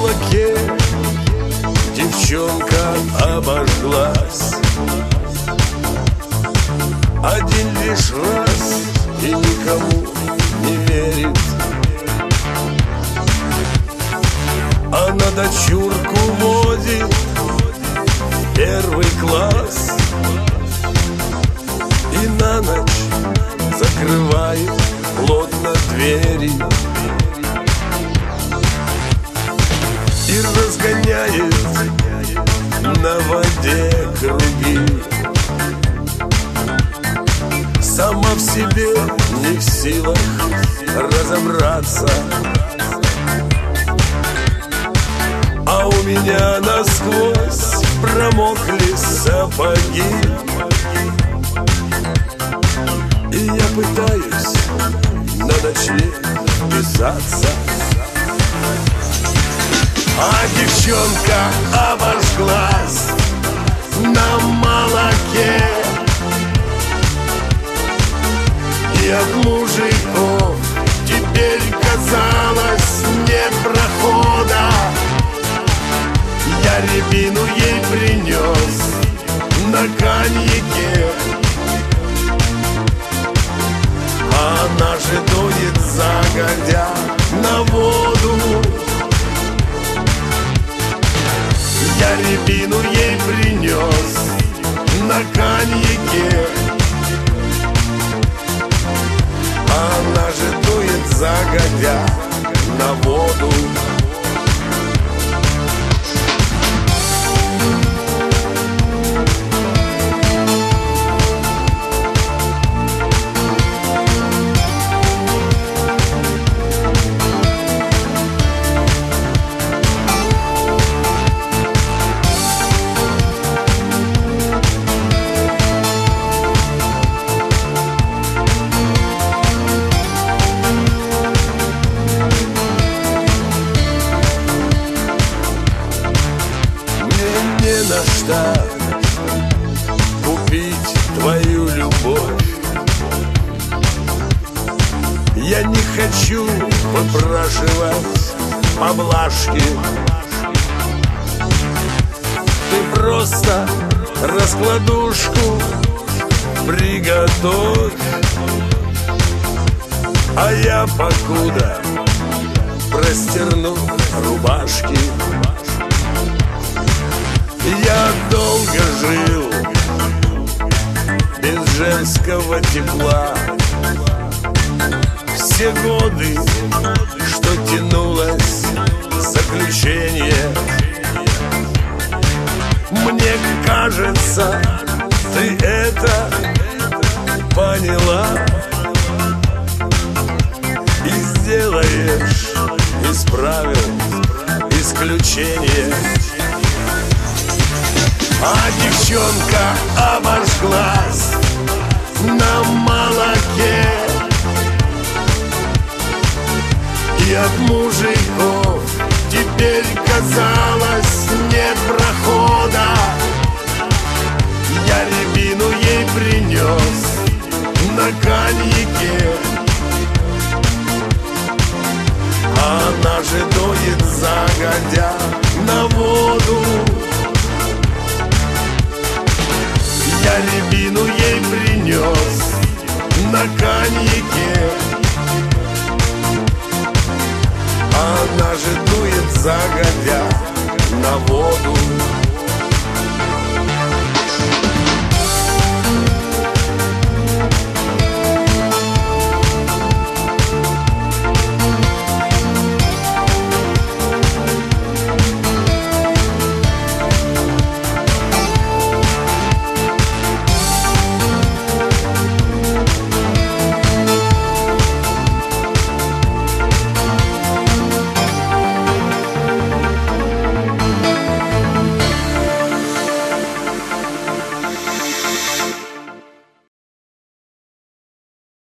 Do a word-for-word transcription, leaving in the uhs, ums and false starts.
молоке девчонка обожглась. Один лишь раз и никому не верит. Она дочурку водит в первый класс и на ночь закрывает плотно двери и разгоняет на воде круги. Сама в себе не в силах разобраться, а у меня насквозь промокли сапоги. И я пытаюсь на ночлег вписаться, а девчонка обожглась на молоке. И от мужиков теперь, казалось, нет прохода. Я рябину ей принес на коньяке, она же дует загодя на воду. Я рябину ей принес на коньяке, она же дует загодя на воду. На что купить твою любовь? Я не хочу выпрашивать поблажки. Ты просто раскладушку приготовь, а я покуда простерну рубашки. Я долго жил без женского тепла. Все годы, что тянулось заключение. Мне кажется, ты это поняла и сделаешь из правил исключение. А девчонка обожглась на молоке, и от мужиков теперь, казалось, нет прохода. Я рябину ей принес на коньяке, она же дует загодя на воду. Я рябину ей принес на коньяке, она же дует загодя на воду.